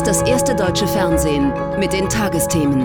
das erste deutsche Fernsehen mit den Tagesthemen.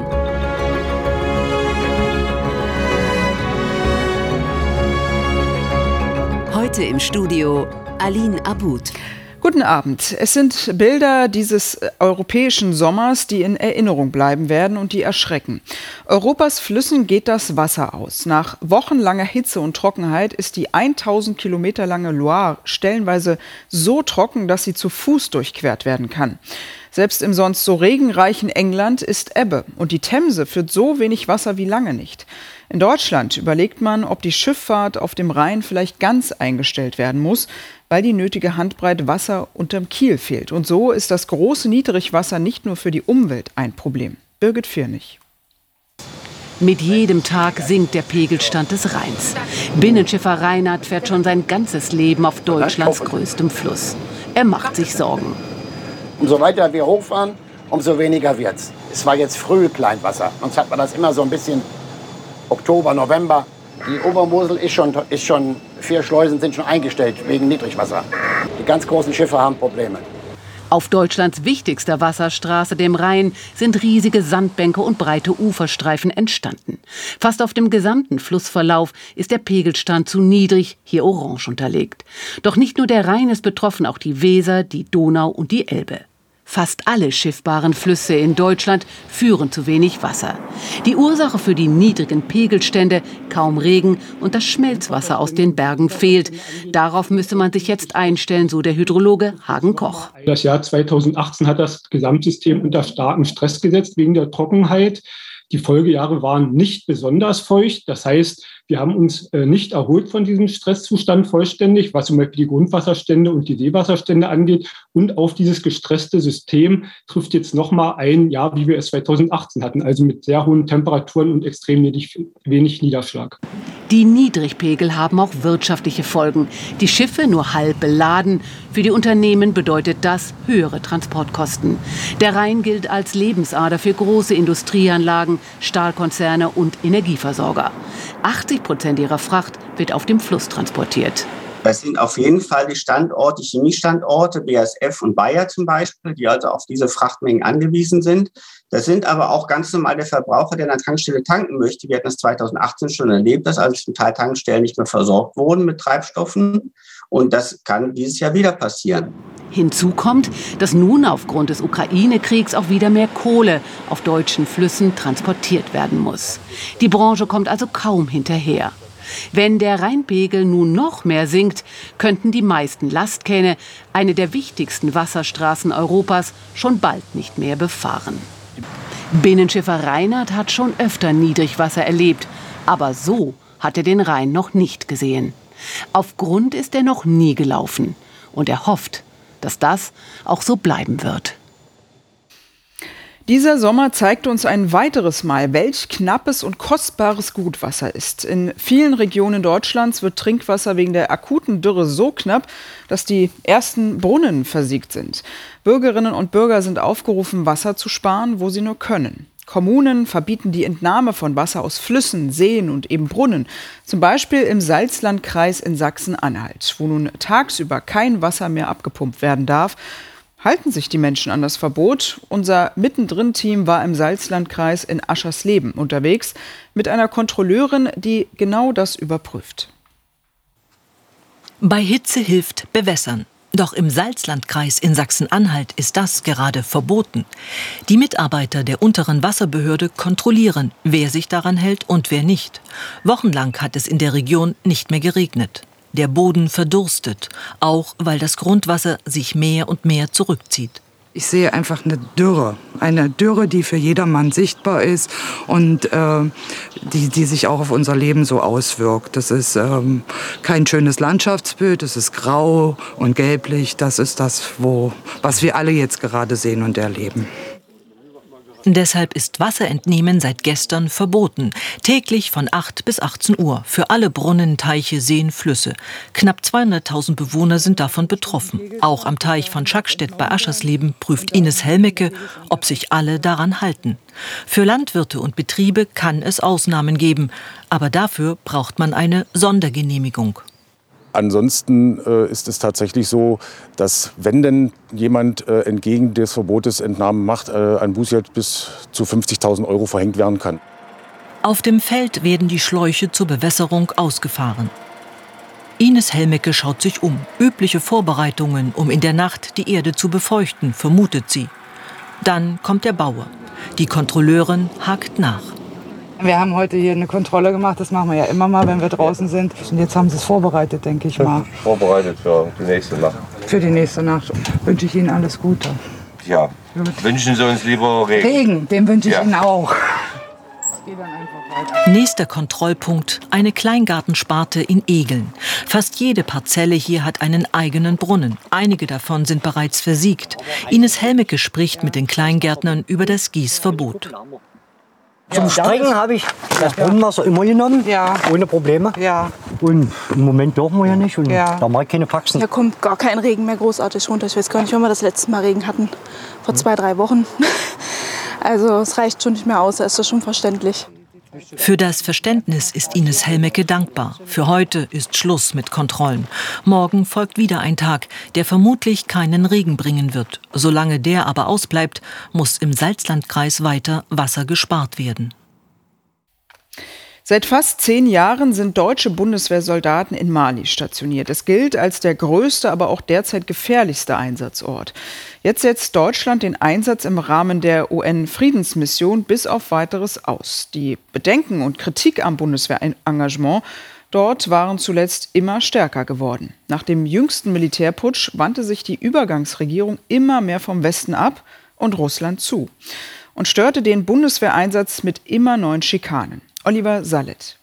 Heute im Studio Aline Abud. Guten Abend. Es sind Bilder dieses europäischen Sommers, die in Erinnerung bleiben werden und die erschrecken. Europas Flüssen geht das Wasser aus. Nach wochenlanger Hitze und Trockenheit ist die 1000 Kilometer lange Loire stellenweise so trocken, dass sie zu Fuß durchquert werden kann. Selbst im sonst so regenreichen England ist Ebbe und die Themse führt so wenig Wasser wie lange nicht. In Deutschland überlegt man, ob die Schifffahrt auf dem Rhein vielleicht ganz eingestellt werden muss, weil die nötige Handbreite Wasser unterm Kiel fehlt. Und so ist das große Niedrigwasser nicht nur für die Umwelt ein Problem. Birgit Firnig. Mit jedem Tag sinkt der Pegelstand des Rheins. Binnenschiffer Reinhard fährt schon sein ganzes Leben auf Deutschlands größtem Fluss. Er macht sich Sorgen. Umso weiter wir hochfahren, umso weniger wird's. Es war jetzt früh Kleinwasser. Sonst hat man das immer so ein bisschen Oktober, November. Die Obermosel ist schon 4 Schleusen sind schon eingestellt wegen Niedrigwasser. Die ganz großen Schiffe haben Probleme. Auf Deutschlands wichtigster Wasserstraße, dem Rhein, sind riesige Sandbänke und breite Uferstreifen entstanden. Fast auf dem gesamten Flussverlauf ist der Pegelstand zu niedrig, hier orange unterlegt. Doch nicht nur der Rhein ist betroffen, auch die Weser, die Donau und die Elbe. Fast alle schiffbaren Flüsse in Deutschland führen zu wenig Wasser. Die Ursache für die niedrigen Pegelstände, kaum Regen und das Schmelzwasser aus den Bergen fehlt. Darauf müsse man sich jetzt einstellen, so der Hydrologe Hagen Koch. Das Jahr 2018 hat das Gesamtsystem unter starken Stress gesetzt wegen der Trockenheit. Die Folgejahre waren nicht besonders feucht. Das heißt, wir haben uns nicht erholt von diesem Stresszustand vollständig, was zum Beispiel die Grundwasserstände und die Seewasserstände angeht. Und auf dieses gestresste System trifft jetzt nochmal ein Jahr, wie wir es 2018 hatten, also mit sehr hohen Temperaturen und extrem wenig Niederschlag. Die Niedrigpegel haben auch wirtschaftliche Folgen. Die Schiffe nur halb beladen. Für die Unternehmen bedeutet das höhere Transportkosten. Der Rhein gilt als Lebensader für große Industrieanlagen, Stahlkonzerne und Energieversorger. 80% ihrer Fracht wird auf dem Fluss transportiert. Das sind auf jeden Fall die Standorte, die Chemiestandorte, BASF und Bayer zum Beispiel, die also auf diese Frachtmengen angewiesen sind. Das sind aber auch ganz normal der Verbraucher, der an der Tankstelle tanken möchte. Wir hatten das 2018 schon erlebt, dass also zum Teil Tankstellen nicht mehr versorgt wurden mit Treibstoffen. Und das kann dieses Jahr wieder passieren. Hinzu kommt, dass nun aufgrund des Ukraine-Kriegs auch wieder mehr Kohle auf deutschen Flüssen transportiert werden muss. Die Branche kommt also kaum hinterher. Wenn der Rheinpegel nun noch mehr sinkt, könnten die meisten Lastkähne, eine der wichtigsten Wasserstraßen Europas, schon bald nicht mehr befahren. Binnenschiffer Reinhard hat schon öfter Niedrigwasser erlebt, aber so hat er den Rhein noch nicht gesehen. Auf Grund ist er noch nie gelaufen und er hofft, dass das auch so bleiben wird. Dieser Sommer zeigt uns ein weiteres Mal, welch knappes und kostbares Gut Wasser ist. In vielen Regionen Deutschlands wird Trinkwasser wegen der akuten Dürre so knapp, dass die ersten Brunnen versiegt sind. Bürgerinnen und Bürger sind aufgerufen, Wasser zu sparen, wo sie nur können. Kommunen verbieten die Entnahme von Wasser aus Flüssen, Seen und eben Brunnen. Zum Beispiel im Salzlandkreis in Sachsen-Anhalt, wo nun tagsüber kein Wasser mehr abgepumpt werden darf. Halten sich die Menschen an das Verbot? Unser Mittendrin-Team war im Salzlandkreis in Aschersleben unterwegs mit einer Kontrolleurin, die genau das überprüft. Bei Hitze hilft Bewässern. Doch im Salzlandkreis in Sachsen-Anhalt ist das gerade verboten. Die Mitarbeiter der unteren Wasserbehörde kontrollieren, wer sich daran hält und wer nicht. Wochenlang hat es in der Region nicht mehr geregnet. Der Boden verdurstet, auch weil das Grundwasser sich mehr und mehr zurückzieht. Ich sehe einfach eine Dürre, die für jedermann sichtbar ist und die sich auch auf unser Leben so auswirkt. Das ist kein schönes Landschaftsbild, das ist grau und gelblich. Das ist das, was wir alle jetzt gerade sehen und erleben. Deshalb ist Wasserentnehmen seit gestern verboten. Täglich von 8 bis 18 Uhr. Für alle Brunnen, Teiche, Seen, Flüsse. Knapp 200.000 Bewohner sind davon betroffen. Auch am Teich von Schackstedt bei Aschersleben prüft Ines Helmecke, ob sich alle daran halten. Für Landwirte und Betriebe kann es Ausnahmen geben. Aber dafür braucht man eine Sondergenehmigung. Ansonsten ist es tatsächlich so, dass wenn denn jemand entgegen des Verbotes Entnahmen macht, ein Bußgeld bis zu 50.000 € verhängt werden kann. Auf dem Feld werden die Schläuche zur Bewässerung ausgefahren. Ines Helmecke schaut sich um. Übliche Vorbereitungen, um in der Nacht die Erde zu befeuchten, vermutet sie. Dann kommt der Bauer. Die Kontrolleurin hakt nach. Wir haben heute hier eine Kontrolle gemacht, das machen wir ja immer mal, wenn wir draußen sind. Und jetzt haben sie es vorbereitet, denke ich mal. Vorbereitet für die nächste Nacht. Für die nächste Nacht wünsche ich Ihnen alles Gute. Ja, wünschen Sie uns lieber Regen. Regen, den wünsche ich Ihnen auch. Nächster Kontrollpunkt, eine Kleingartensparte in Egeln. Fast jede Parzelle hier hat einen eigenen Brunnen. Einige davon sind bereits versiegt. Ines Helmecke spricht mit den Kleingärtnern über das Gießverbot. Zum Strecken habe ich das Brunnenwasser immer genommen, ohne Probleme. Ja. Und im Moment dürfen wir ja nicht und da mache ich keine Faxen. Da kommt gar kein Regen mehr großartig runter. Ich weiß gar nicht, wann wir das letzte Mal Regen hatten. Vor 2-3 Wochen. Also es reicht schon nicht mehr aus, da ist das schon verständlich. Für das Verständnis ist Ines Helmecke dankbar. Für heute ist Schluss mit Kontrollen. Morgen folgt wieder ein Tag, der vermutlich keinen Regen bringen wird. Solange der aber ausbleibt, muss im Salzlandkreis weiter Wasser gespart werden. Seit fast 10 Jahren sind deutsche Bundeswehrsoldaten in Mali stationiert. Es gilt als der größte, aber auch derzeit gefährlichste Einsatzort. Jetzt setzt Deutschland den Einsatz im Rahmen der UN-Friedensmission bis auf Weiteres aus. Die Bedenken und Kritik am Bundeswehrengagement dort waren zuletzt immer stärker geworden. Nach dem jüngsten Militärputsch wandte sich die Übergangsregierung immer mehr vom Westen ab und Russland zu und störte den Bundeswehreinsatz mit immer neuen Schikanen. Oliver Sallet.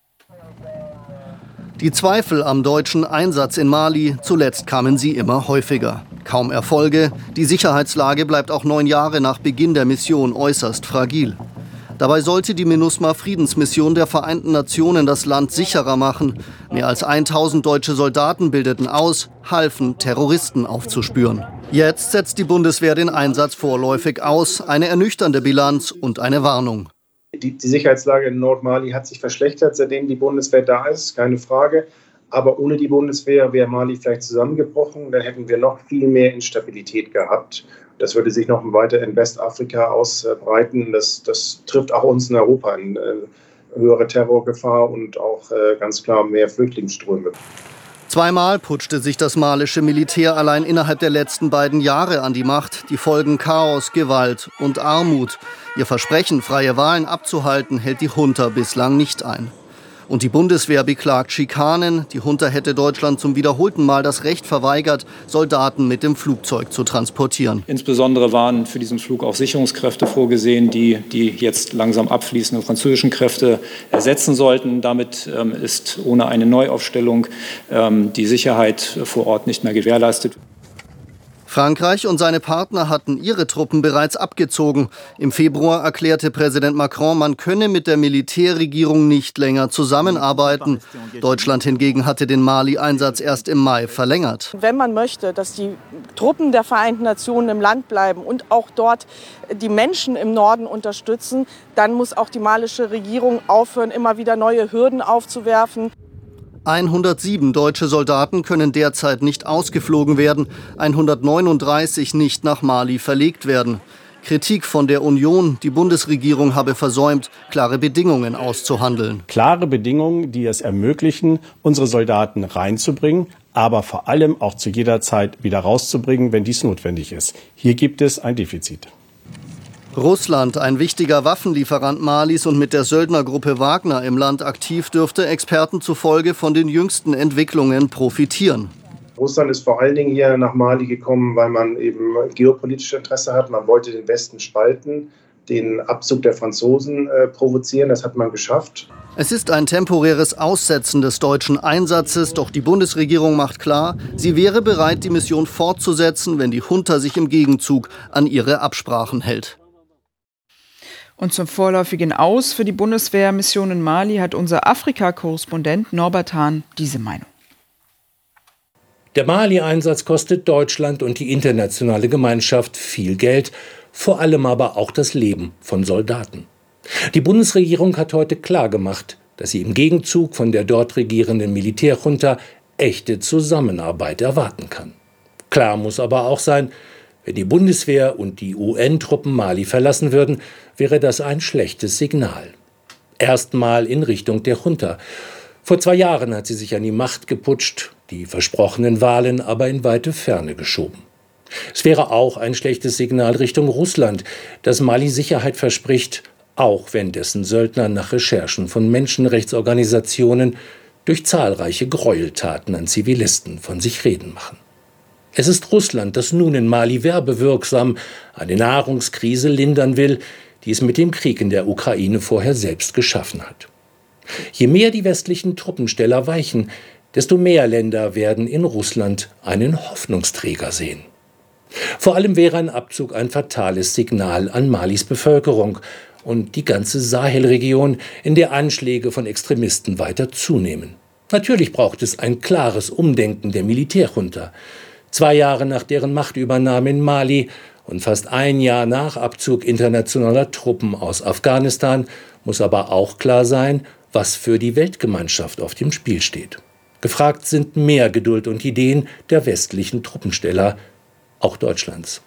Die Zweifel am deutschen Einsatz in Mali, zuletzt kamen sie immer häufiger. Kaum Erfolge, die Sicherheitslage bleibt auch 9 Jahre nach Beginn der Mission äußerst fragil. Dabei sollte die MINUSMA-Friedensmission der Vereinten Nationen das Land sicherer machen. Mehr als 1000 deutsche Soldaten bildeten aus, halfen, Terroristen aufzuspüren. Jetzt setzt die Bundeswehr den Einsatz vorläufig aus, eine ernüchternde Bilanz und eine Warnung. Die Sicherheitslage in Nordmali hat sich verschlechtert, seitdem die Bundeswehr da ist, keine Frage. Aber ohne die Bundeswehr wäre Mali vielleicht zusammengebrochen. Dann hätten wir noch viel mehr Instabilität gehabt. Das würde sich noch weiter in Westafrika ausbreiten. Das trifft auch uns in Europa in höhere Terrorgefahr und auch ganz klar mehr Flüchtlingsströme. Zweimal putschte sich das malische Militär allein innerhalb der letzten 2 Jahre an die Macht. Die Folgen Chaos, Gewalt und Armut. Ihr Versprechen, freie Wahlen abzuhalten, hält die Junta bislang nicht ein. Und die Bundeswehr beklagt Schikanen. Die Junta hätte Deutschland zum wiederholten Mal das Recht verweigert, Soldaten mit dem Flugzeug zu transportieren. Insbesondere waren für diesen Flug auch Sicherungskräfte vorgesehen, die jetzt langsam abfließenden französischen Kräfte ersetzen sollten. Damit ist ohne eine Neuaufstellung die Sicherheit vor Ort nicht mehr gewährleistet. Frankreich und seine Partner hatten ihre Truppen bereits abgezogen. Im Februar erklärte Präsident Macron, man könne mit der Militärregierung nicht länger zusammenarbeiten. Deutschland hingegen hatte den Mali-Einsatz erst im Mai verlängert. Wenn man möchte, dass die Truppen der Vereinten Nationen im Land bleiben und auch dort die Menschen im Norden unterstützen, dann muss auch die malische Regierung aufhören, immer wieder neue Hürden aufzuwerfen. 107 deutsche Soldaten können derzeit nicht ausgeflogen werden, 139 nicht nach Mali verlegt werden. Kritik von der Union, die Bundesregierung habe versäumt, klare Bedingungen auszuhandeln. Klare Bedingungen, die es ermöglichen, unsere Soldaten reinzubringen, aber vor allem auch zu jeder Zeit wieder rauszubringen, wenn dies notwendig ist. Hier gibt es ein Defizit. Russland, ein wichtiger Waffenlieferant Malis und mit der Söldnergruppe Wagner im Land aktiv, dürfte Experten zufolge von den jüngsten Entwicklungen profitieren. Russland ist vor allen Dingen hier nach Mali gekommen, weil man eben geopolitisches Interesse hat. Man wollte den Westen spalten, den Abzug der Franzosen provozieren. Das hat man geschafft. Es ist ein temporäres Aussetzen des deutschen Einsatzes, doch die Bundesregierung macht klar, sie wäre bereit, die Mission fortzusetzen, wenn die Junta sich im Gegenzug an ihre Absprachen hält. Und zum vorläufigen Aus für die Bundeswehrmission in Mali hat unser Afrika-Korrespondent Norbert Hahn diese Meinung. Der Mali-Einsatz kostet Deutschland und die internationale Gemeinschaft viel Geld, vor allem aber auch das Leben von Soldaten. Die Bundesregierung hat heute klargemacht, dass sie im Gegenzug von der dort regierenden Militärjunta echte Zusammenarbeit erwarten kann. Klar muss aber auch sein, wenn die Bundeswehr und die UN-Truppen Mali verlassen würden, wäre das ein schlechtes Signal. Erstmal in Richtung der Junta. Vor 2 Jahren hat sie sich an die Macht geputscht, die versprochenen Wahlen aber in weite Ferne geschoben. Es wäre auch ein schlechtes Signal Richtung Russland, das Mali Sicherheit verspricht, auch wenn dessen Söldner nach Recherchen von Menschenrechtsorganisationen durch zahlreiche Gräueltaten an Zivilisten von sich reden machen. Es ist Russland, das nun in Mali werbewirksam eine Nahrungskrise lindern will, die es mit dem Krieg in der Ukraine vorher selbst geschaffen hat. Je mehr die westlichen Truppensteller weichen, desto mehr Länder werden in Russland einen Hoffnungsträger sehen. Vor allem wäre ein Abzug ein fatales Signal an Malis Bevölkerung und die ganze Sahelregion, in der Anschläge von Extremisten weiter zunehmen. Natürlich braucht es ein klares Umdenken der Militärjunta. 2 Jahre nach deren Machtübernahme in Mali und fast 1 Jahr nach Abzug internationaler Truppen aus Afghanistan muss aber auch klar sein, was für die Weltgemeinschaft auf dem Spiel steht. Gefragt sind mehr Geduld und Ideen der westlichen Truppensteller, auch Deutschlands.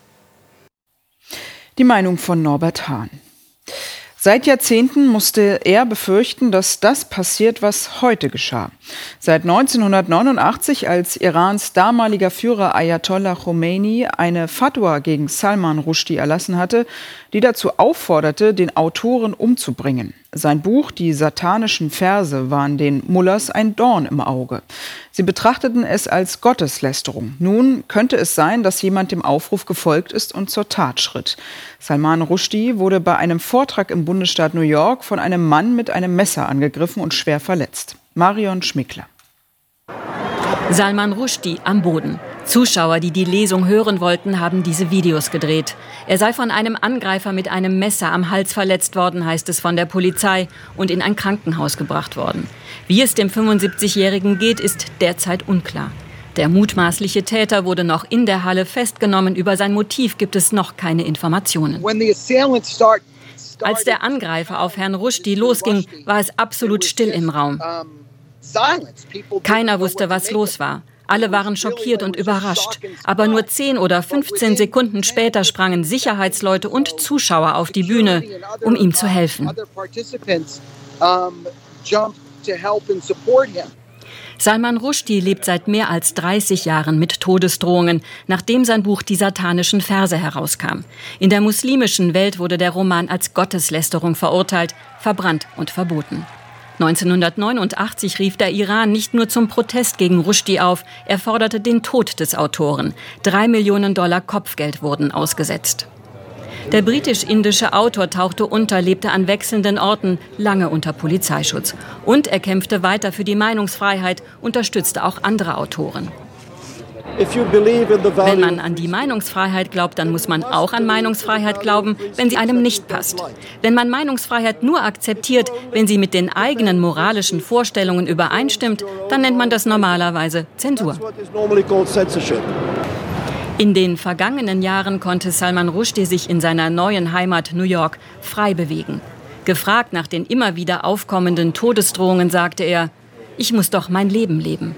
Die Meinung von Norbert Hahn. Seit Jahrzehnten musste er befürchten, dass das passiert, was heute geschah. Seit 1989, als Irans damaliger Führer Ayatollah Khomeini eine Fatwa gegen Salman Rushdie erlassen hatte, die dazu aufforderte, den Autoren umzubringen. Sein Buch Die satanischen Verse waren den Mullahs ein Dorn im Auge. Sie betrachteten es als Gotteslästerung. Nun könnte es sein, dass jemand dem Aufruf gefolgt ist und zur Tat schritt. Salman Rushdie wurde bei einem Vortrag im Bundesstaat New York von einem Mann mit einem Messer angegriffen und schwer verletzt. Marion Schmickler. Salman Rushdie am Boden. Zuschauer, die die Lesung hören wollten, haben diese Videos gedreht. Er sei von einem Angreifer mit einem Messer am Hals verletzt worden, heißt es von der Polizei, und in ein Krankenhaus gebracht worden. Wie es dem 75-Jährigen geht, ist derzeit unklar. Der mutmaßliche Täter wurde noch in der Halle festgenommen. Über sein Motiv gibt es noch keine Informationen. Als der Angreifer auf Herrn Rushdie losging, war es absolut still im Raum. Keiner wusste, was los war. Alle waren schockiert und überrascht. Aber nur 10 oder 15 Sekunden später sprangen Sicherheitsleute und Zuschauer auf die Bühne, um ihm zu helfen. Salman Rushdie lebt seit mehr als 30 Jahren mit Todesdrohungen, nachdem sein Buch Die satanischen Verse herauskam. In der muslimischen Welt wurde der Roman als Gotteslästerung verurteilt, verbrannt und verboten. 1989 rief der Iran nicht nur zum Protest gegen Rushdie auf, er forderte den Tod des Autoren. $3 Millionen Kopfgeld wurden ausgesetzt. Der britisch-indische Autor tauchte unter, lebte an wechselnden Orten, lange unter Polizeischutz. Und er kämpfte weiter für die Meinungsfreiheit, unterstützte auch andere Autoren. Wenn man an die Meinungsfreiheit glaubt, dann muss man auch an Meinungsfreiheit glauben, wenn sie einem nicht passt. Wenn man Meinungsfreiheit nur akzeptiert, wenn sie mit den eigenen moralischen Vorstellungen übereinstimmt, dann nennt man das normalerweise Zensur. In den vergangenen Jahren konnte Salman Rushdie sich in seiner neuen Heimat New York frei bewegen. Gefragt nach den immer wieder aufkommenden Todesdrohungen sagte er: Ich muss doch mein Leben leben.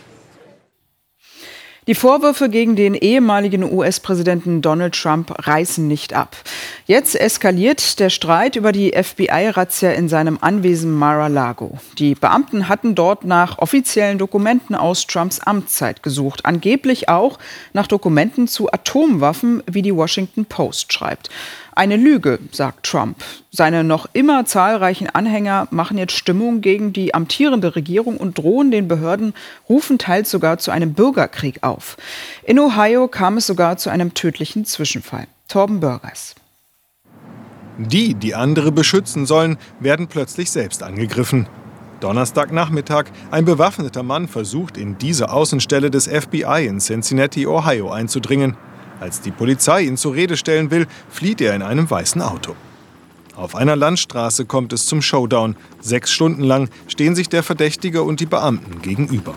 Die Vorwürfe gegen den ehemaligen US-Präsidenten Donald Trump reißen nicht ab. Jetzt eskaliert der Streit über die FBI-Razzia in seinem Anwesen Mar-a-Lago. Die Beamten hatten dort nach offiziellen Dokumenten aus Trumps Amtszeit gesucht. Angeblich auch nach Dokumenten zu Atomwaffen, wie die Washington Post schreibt. Eine Lüge, sagt Trump. Seine noch immer zahlreichen Anhänger machen jetzt Stimmung gegen die amtierende Regierung und drohen den Behörden, rufen teils sogar zu einem Bürgerkrieg auf. In Ohio kam es sogar zu einem tödlichen Zwischenfall. Torben Börgers. Die andere beschützen sollen, werden plötzlich selbst angegriffen. Donnerstagnachmittag, ein bewaffneter Mann versucht, in diese Außenstelle des FBI in Cincinnati, Ohio einzudringen. Als die Polizei ihn zur Rede stellen will, flieht er in einem weißen Auto. Auf einer Landstraße kommt es zum Showdown. 6 Stunden lang stehen sich der Verdächtige und die Beamten gegenüber.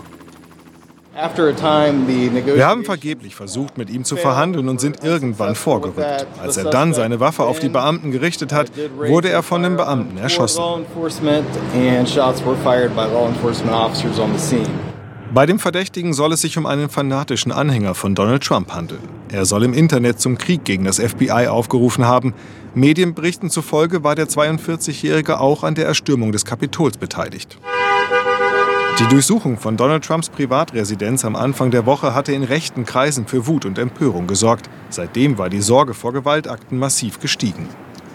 Wir haben vergeblich versucht, mit ihm zu verhandeln und sind irgendwann vorgerückt. Als er dann seine Waffe auf die Beamten gerichtet hat, wurde er von den Beamten erschossen. Bei dem Verdächtigen soll es sich um einen fanatischen Anhänger von Donald Trump handeln. Er soll im Internet zum Krieg gegen das FBI aufgerufen haben. Medienberichten zufolge war der 42-Jährige auch an der Erstürmung des Kapitols beteiligt. Die Durchsuchung von Donald Trumps Privatresidenz am Anfang der Woche hatte in rechten Kreisen für Wut und Empörung gesorgt. Seitdem war die Sorge vor Gewaltakten massiv gestiegen.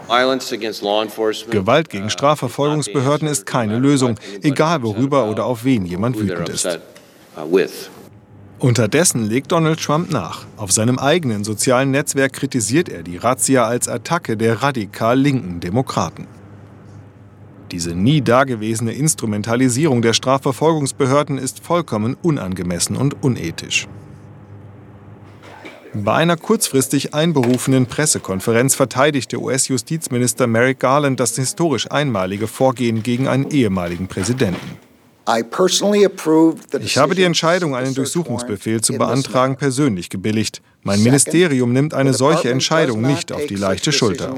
Gewalt gegen Strafverfolgungsbehörden ist keine Lösung, egal worüber oder auf wen jemand wütend ist. Unterdessen legt Donald Trump nach. Auf seinem eigenen sozialen Netzwerk kritisiert er die Razzia als Attacke der radikal linken Demokraten. Diese nie dagewesene Instrumentalisierung der Strafverfolgungsbehörden ist vollkommen unangemessen und unethisch. Bei einer kurzfristig einberufenen Pressekonferenz verteidigte US-Justizminister Merrick Garland das historisch einmalige Vorgehen gegen einen ehemaligen Präsidenten. Ich habe die Entscheidung, einen Durchsuchungsbefehl zu beantragen, persönlich gebilligt. Mein Ministerium nimmt eine solche Entscheidung nicht auf die leichte Schulter.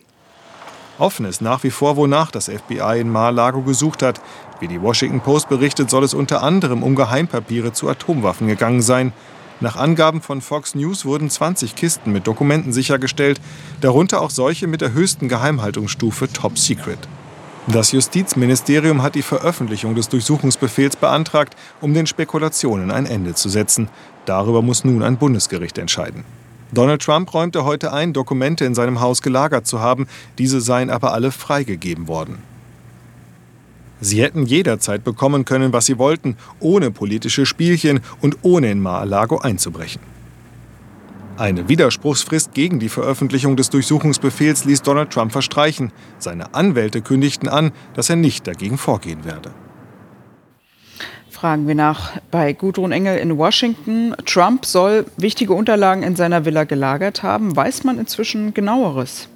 Offen ist nach wie vor, wonach das FBI in Mar-a-Lago gesucht hat. Wie die Washington Post berichtet, soll es unter anderem um Geheimpapiere zu Atomwaffen gegangen sein. Nach Angaben von Fox News wurden 20 Kisten mit Dokumenten sichergestellt, darunter auch solche mit der höchsten Geheimhaltungsstufe Top Secret. Das Justizministerium hat die Veröffentlichung des Durchsuchungsbefehls beantragt, um den Spekulationen ein Ende zu setzen. Darüber muss nun ein Bundesgericht entscheiden. Donald Trump räumte heute ein, Dokumente in seinem Haus gelagert zu haben. Diese seien aber alle freigegeben worden. Sie hätten jederzeit bekommen können, was sie wollten, ohne politische Spielchen und ohne in Mar-a-Lago einzubrechen. Eine Widerspruchsfrist gegen die Veröffentlichung des Durchsuchungsbefehls ließ Donald Trump verstreichen. Seine Anwälte kündigten an, dass er nicht dagegen vorgehen werde. Fragen wir nach bei Gudrun Engel in Washington. Trump soll wichtige Unterlagen in seiner Villa gelagert haben. Weiß man inzwischen Genaueres?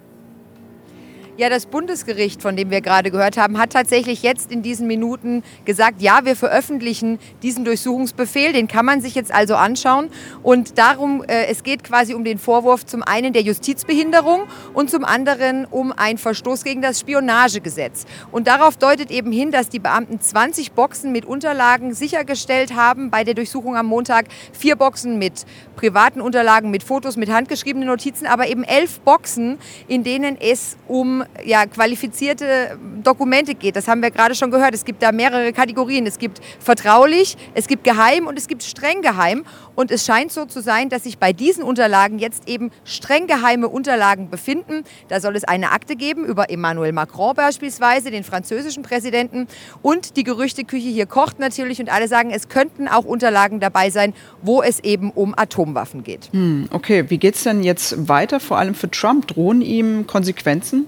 Ja, das Bundesgericht, von dem wir gerade gehört haben, hat tatsächlich jetzt in diesen Minuten gesagt, ja, wir veröffentlichen diesen Durchsuchungsbefehl, den kann man sich jetzt also anschauen. Und darum, es geht quasi um den Vorwurf zum einen der Justizbehinderung und zum anderen um einen Verstoß gegen das Spionagegesetz. Und darauf deutet eben hin, dass die Beamten 20 Boxen mit Unterlagen sichergestellt haben bei der Durchsuchung am Montag. 4 Boxen mit privaten Unterlagen, mit Fotos, mit handgeschriebenen Notizen, aber eben 11 Boxen, in denen es um qualifizierte Dokumente geht. Das haben wir gerade schon gehört. Es gibt da mehrere Kategorien. Es gibt vertraulich, es gibt geheim und es gibt streng geheim. Und es scheint so zu sein, dass sich bei diesen Unterlagen jetzt eben streng geheime Unterlagen befinden. Da soll es eine Akte geben über Emmanuel Macron beispielsweise, den französischen Präsidenten. Und die Gerüchteküche hier kocht natürlich und alle sagen, es könnten auch Unterlagen dabei sein, wo es eben um Atomwaffen geht. Okay, wie geht es denn jetzt weiter? Vor allem für Trump, drohen ihm Konsequenzen?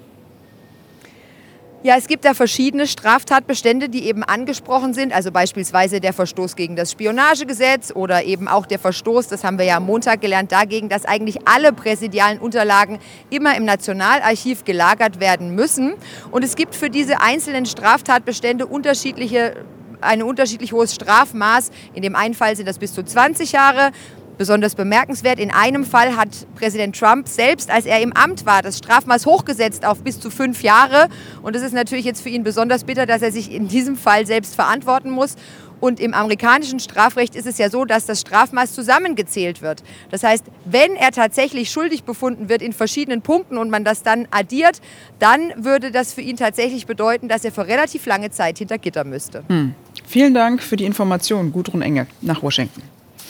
Ja, es gibt da verschiedene Straftatbestände, die eben angesprochen sind. Also beispielsweise der Verstoß gegen das Spionagegesetz oder eben auch der Verstoß, das haben wir ja am Montag gelernt, dagegen, dass eigentlich alle präsidialen Unterlagen immer im Nationalarchiv gelagert werden müssen. Und es gibt für diese einzelnen Straftatbestände ein unterschiedlich hohes Strafmaß. In dem einen Fall sind das bis zu 20 Jahre. Besonders bemerkenswert, in einem Fall hat Präsident Trump selbst, als er im Amt war, das Strafmaß hochgesetzt auf bis zu 5 Jahre. Und es ist natürlich jetzt für ihn besonders bitter, dass er sich in diesem Fall selbst verantworten muss. Und im amerikanischen Strafrecht ist es ja so, dass das Strafmaß zusammengezählt wird. Das heißt, wenn er tatsächlich schuldig befunden wird in verschiedenen Punkten und man das dann addiert, dann würde das für ihn tatsächlich bedeuten, dass er für relativ lange Zeit hinter Gitter müsste. Vielen Dank für die Information, Gudrun Engel nach Washington.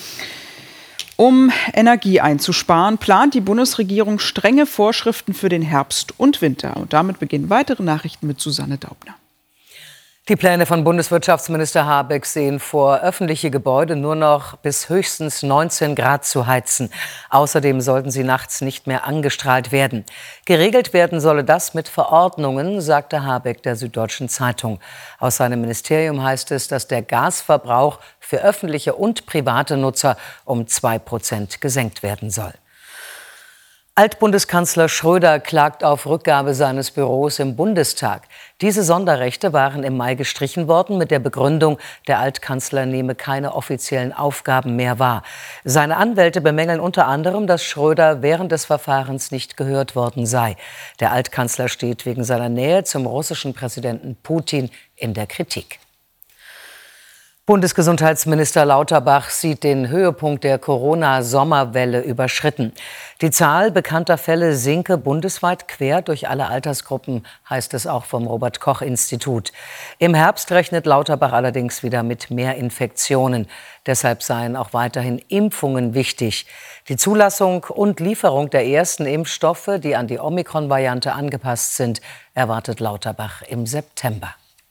Um Energie einzusparen, plant die Bundesregierung strenge Vorschriften für den Herbst und Winter. Und damit beginnen weitere Nachrichten mit Susanne Daubner. Die Pläne von Bundeswirtschaftsminister Habeck sehen vor, öffentliche Gebäude nur noch bis höchstens 19 Grad zu heizen. Außerdem sollten sie nachts nicht mehr angestrahlt werden. Geregelt werden solle das mit Verordnungen, sagte Habeck der Süddeutschen Zeitung. Aus seinem Ministerium heißt es, dass der Gasverbrauch für öffentliche und private Nutzer um 2% gesenkt werden soll. Altbundeskanzler Schröder klagt auf Rückgabe seines Büros im Bundestag. Diese Sonderrechte waren im Mai gestrichen worden mit der Begründung, der Altkanzler nehme keine offiziellen Aufgaben mehr wahr. Seine Anwälte bemängeln unter anderem, dass Schröder während des Verfahrens nicht gehört worden sei. Der Altkanzler steht wegen seiner Nähe zum russischen Präsidenten Putin in der Kritik. Bundesgesundheitsminister Lauterbach sieht den Höhepunkt der Corona-Sommerwelle überschritten. Die Zahl bekannter Fälle sinke bundesweit quer durch alle Altersgruppen, heißt es auch vom Robert-Koch-Institut. Im Herbst rechnet Lauterbach allerdings wieder mit mehr Infektionen. Deshalb seien auch weiterhin Impfungen wichtig. Die Zulassung und Lieferung der ersten Impfstoffe, die an die Omikron-Variante angepasst sind, erwartet Lauterbach im September.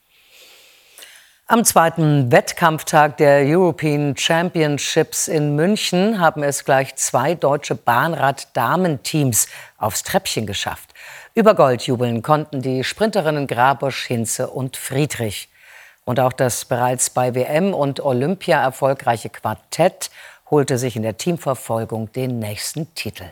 Am zweiten Wettkampftag der European Championships in München haben es gleich 2 deutsche Bahnrad-Damenteams aufs Treppchen geschafft. Über Gold jubeln konnten die Sprinterinnen Grabosch, Hinze und Friedrich. Und auch das bereits bei WM und Olympia erfolgreiche Quartett holte sich in der Teamverfolgung den nächsten Titel.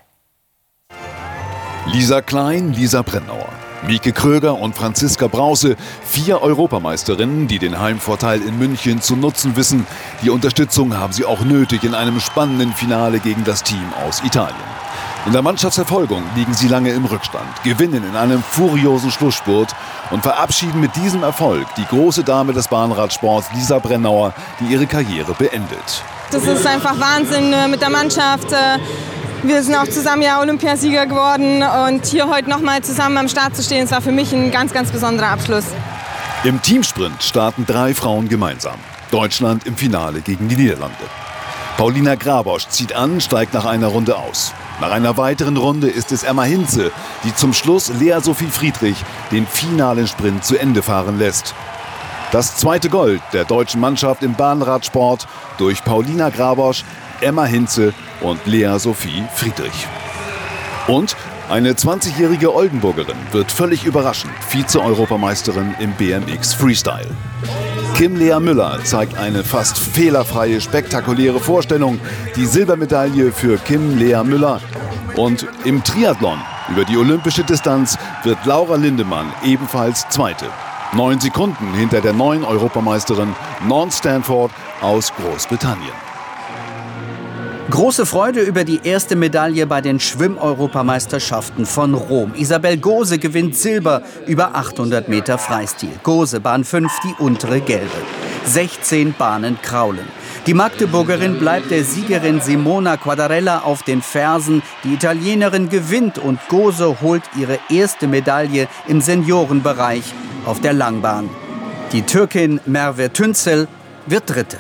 Lisa Klein, Lisa Brennauer, Mieke Kröger und Franziska Brause, 4 Europameisterinnen, die den Heimvorteil in München zu nutzen wissen. Die Unterstützung haben sie auch nötig in einem spannenden Finale gegen das Team aus Italien. In der Mannschaftsverfolgung liegen sie lange im Rückstand, gewinnen in einem furiosen Schlussspurt und verabschieden mit diesem Erfolg die große Dame des Bahnradsports Lisa Brennauer, die ihre Karriere beendet. Das ist einfach Wahnsinn mit der Mannschaft. Wir sind auch zusammen ja Olympiasieger geworden und hier heute noch mal zusammen am Start zu stehen, das war für mich ein ganz, ganz besonderer Abschluss. Im Teamsprint starten 3 Frauen gemeinsam. Deutschland im Finale gegen die Niederlande. Paulina Grabosch zieht an, steigt nach einer Runde aus. Nach einer weiteren Runde ist es Emma Hinze, die zum Schluss Lea Sophie Friedrich den finalen Sprint zu Ende fahren lässt. Das zweite Gold der deutschen Mannschaft im Bahnradsport durch Paulina Grabosch, Emma Hinze und Lea Sophie Friedrich. Und eine 20-jährige Oldenburgerin wird völlig überraschend Vize-Europameisterin im BMX Freestyle. Kim Lea Müller zeigt eine fast fehlerfreie, spektakuläre Vorstellung. Die Silbermedaille für Kim Lea Müller. Und im Triathlon über die olympische Distanz wird Laura Lindemann ebenfalls Zweite. 9 Sekunden hinter der neuen Europameisterin Non Stanford aus Großbritannien. Große Freude über die erste Medaille bei den Schwimm-Europameisterschaften von Rom. Isabel Gose gewinnt Silber über 800 Meter Freistil. Gose, Bahn 5, die untere gelbe. 16 Bahnen kraulen. Die Magdeburgerin bleibt der Siegerin Simona Quadarella auf den Fersen. Die Italienerin gewinnt und Gose holt ihre erste Medaille im Seniorenbereich auf der Langbahn. Die Türkin Merve Tünzel wird Dritte.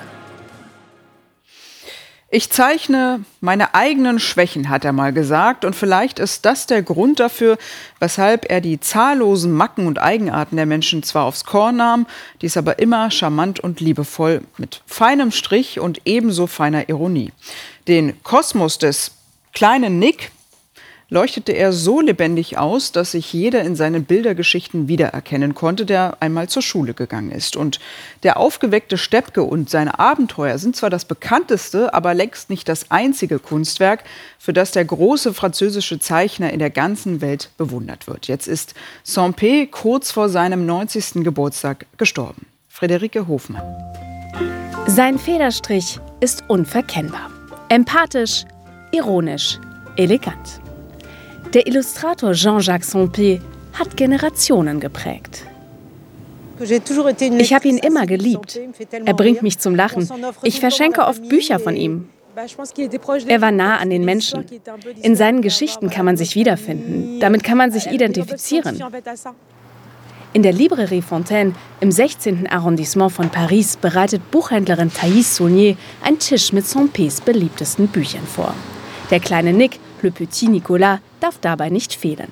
Ich zeichne meine eigenen Schwächen, hat er mal gesagt. Und vielleicht ist das der Grund dafür, weshalb er die zahllosen Macken und Eigenarten der Menschen zwar aufs Korn nahm, dies aber immer charmant und liebevoll mit feinem Strich und ebenso feiner Ironie. Den Kosmos des kleinen Nick leuchtete er so lebendig aus, dass sich jeder in seinen Bildergeschichten wiedererkennen konnte, der einmal zur Schule gegangen ist. Und der aufgeweckte Steppke und seine Abenteuer sind zwar das bekannteste, aber längst nicht das einzige Kunstwerk, für das der große französische Zeichner in der ganzen Welt bewundert wird. Jetzt ist Sampé kurz vor seinem 90. Geburtstag gestorben. Friederike Hofmann. Sein Federstrich ist unverkennbar. Empathisch, ironisch, elegant. Der Illustrator Jean-Jacques Sampé hat Generationen geprägt. Ich habe ihn immer geliebt. Er bringt mich zum Lachen. Ich verschenke oft Bücher von ihm. Er war nah an den Menschen. In seinen Geschichten kann man sich wiederfinden. Damit kann man sich identifizieren. In der Librairie Fontaine im 16. Arrondissement von Paris bereitet Buchhändlerin Thaïs Saunier einen Tisch mit Sampés beliebtesten Büchern vor. Der kleine Nick, Le Petit Nicolas, darf dabei nicht fehlen.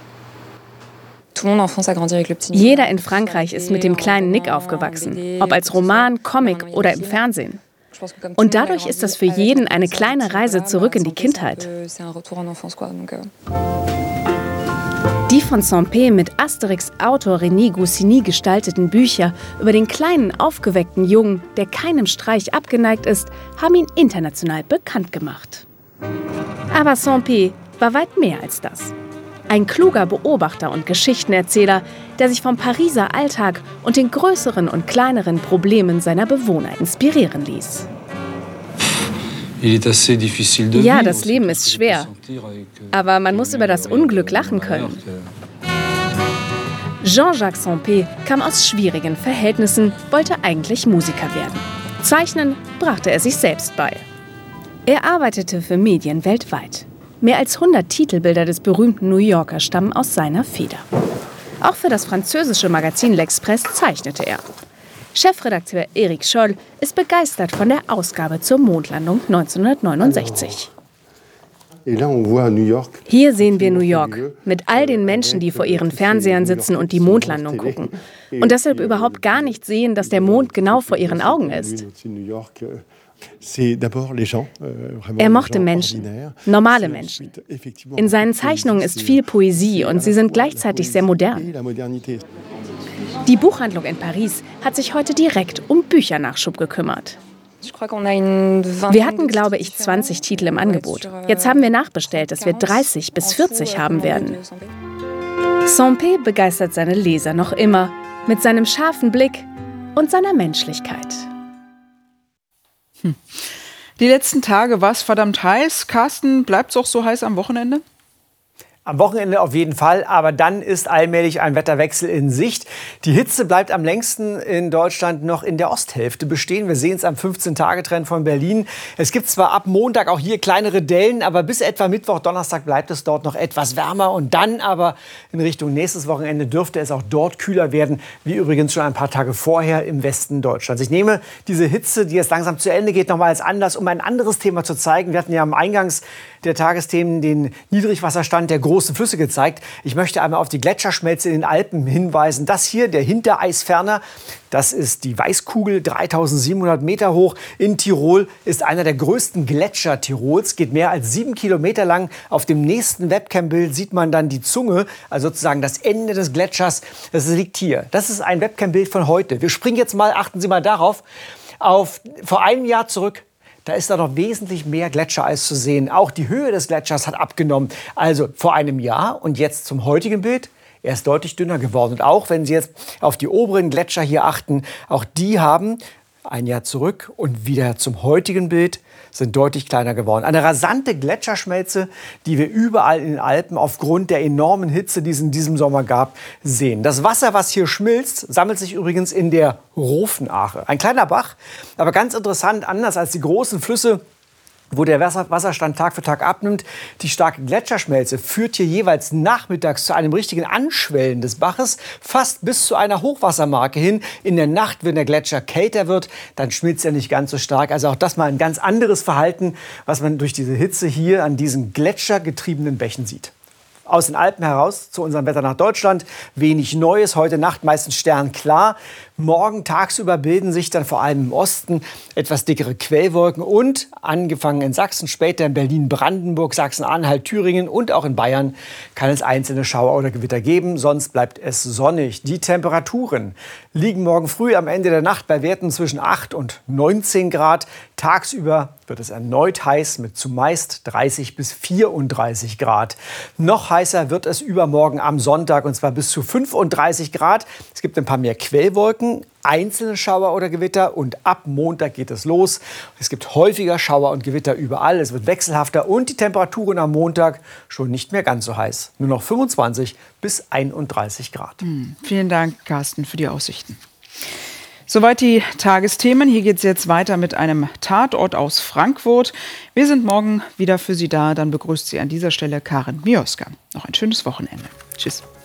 Jeder in Frankreich ist mit dem kleinen Nick aufgewachsen, ob als Roman, Comic oder im Fernsehen. Und dadurch ist das für jeden eine kleine Reise zurück in die Kindheit. Die von Sampé mit Asterix-Autor René Goscinny gestalteten Bücher über den kleinen, aufgeweckten Jungen, der keinem Streich abgeneigt ist, haben ihn international bekannt gemacht. Aber Sampé war weit mehr als das. Ein kluger Beobachter und Geschichtenerzähler, der sich vom Pariser Alltag und den größeren und kleineren Problemen seiner Bewohner inspirieren ließ. Ja, das Leben ist schwer, aber man muss über das Unglück lachen können. Jean-Jacques Sampé kam aus schwierigen Verhältnissen, wollte eigentlich Musiker werden. Zeichnen brachte er sich selbst bei. Er arbeitete für Medien weltweit. Mehr als 100 Titelbilder des berühmten New Yorker stammen aus seiner Feder. Auch für das französische Magazin L'Express zeichnete er. Chefredakteur Eric Scholl ist begeistert von der Ausgabe zur Mondlandung 1969. Hier sehen wir New York mit all den Menschen, die vor ihren Fernsehern sitzen und die Mondlandung gucken. Und deshalb überhaupt gar nicht sehen, dass der Mond genau vor ihren Augen ist. Er mochte Menschen, normale Menschen. In seinen Zeichnungen ist viel Poesie und sie sind gleichzeitig sehr modern. Die Buchhandlung in Paris hat sich heute direkt um Büchernachschub gekümmert. Wir hatten, glaube ich, 20 Titel im Angebot. Jetzt haben wir nachbestellt, dass wir 30 bis 40 haben werden. Saint-Pé begeistert seine Leser noch immer mit seinem scharfen Blick und seiner Menschlichkeit. Die letzten Tage war es verdammt heiß. Carsten, bleibt es auch so heiß am Wochenende? Am Wochenende auf jeden Fall, aber dann ist allmählich ein Wetterwechsel in Sicht. Die Hitze bleibt am längsten in Deutschland noch in der Osthälfte bestehen. Wir sehen es am 15-Tage-Trend von Berlin. Es gibt zwar ab Montag auch hier kleinere Dellen, aber bis etwa Mittwoch, Donnerstag bleibt es dort noch etwas wärmer. Und dann aber in Richtung nächstes Wochenende dürfte es auch dort kühler werden, wie übrigens schon ein paar Tage vorher im Westen Deutschlands. Ich nehme diese Hitze, die jetzt langsam zu Ende geht, noch mal als Anlass, um ein anderes Thema zu zeigen. Wir hatten ja am Eingangs der Tagesthemen den Niedrigwasserstand der großen Flüsse gezeigt. Ich möchte einmal auf die Gletscherschmelze in den Alpen hinweisen. Das hier, der Hintereisferner, das ist die Weißkugel, 3700 Meter hoch in Tirol, ist einer der größten Gletscher Tirols, geht mehr als 7 Kilometer lang. Auf dem nächsten Webcam-Bild sieht man dann die Zunge, also sozusagen das Ende des Gletschers. Das liegt hier. Das ist ein Webcam-Bild von heute. Wir springen jetzt mal, achten Sie mal darauf, auf vor einem Jahr zurück. Da ist da noch wesentlich mehr Gletschereis zu sehen. Auch die Höhe des Gletschers hat abgenommen. Also vor einem Jahr und jetzt zum heutigen Bild. Er ist deutlich dünner geworden. Und auch wenn Sie jetzt auf die oberen Gletscher hier achten, auch die haben ein Jahr zurück und wieder zum heutigen Bild sind deutlich kleiner geworden. Eine rasante Gletscherschmelze, die wir überall in den Alpen aufgrund der enormen Hitze, die es in diesem Sommer gab, sehen. Das Wasser, was hier schmilzt, sammelt sich übrigens in der Rofenache. Ein kleiner Bach, aber ganz interessant, anders als die großen Flüsse, wo der Wasserstand Tag für Tag abnimmt. Die starke Gletscherschmelze führt hier jeweils nachmittags zu einem richtigen Anschwellen des Baches, fast bis zu einer Hochwassermarke hin. In der Nacht, wenn der Gletscher kälter wird, dann schmilzt er nicht ganz so stark. Also auch das mal ein ganz anderes Verhalten, was man durch diese Hitze hier an diesen gletschergetriebenen Bächen sieht. Aus den Alpen heraus zu unserem Wetter nach Deutschland. Wenig Neues, heute Nacht meistens sternklar. Morgen tagsüber bilden sich dann vor allem im Osten etwas dickere Quellwolken und angefangen in Sachsen, später in Berlin, Brandenburg, Sachsen-Anhalt, Thüringen und auch in Bayern kann es einzelne Schauer oder Gewitter geben. Sonst bleibt es sonnig. Die Temperaturen liegen morgen früh am Ende der Nacht bei Werten zwischen 8 und 19 Grad. Tagsüber wird es erneut heiß mit zumeist 30 bis 34 Grad. Noch heißer wird es übermorgen am Sonntag und zwar bis zu 35 Grad. Es gibt ein paar mehr Quellwolken, einzelne Schauer oder Gewitter und ab Montag geht es los. Es gibt häufiger Schauer und Gewitter überall. Es wird wechselhafter und die Temperaturen am Montag schon nicht mehr ganz so heiß. Nur noch 25 bis 31 Grad. Vielen Dank, Carsten, für die Aussichten. Soweit die Tagesthemen. Hier geht es jetzt weiter mit einem Tatort aus Frankfurt. Wir sind morgen wieder für Sie da. Dann begrüßt Sie an dieser Stelle Karin Mioska. Noch ein schönes Wochenende. Tschüss.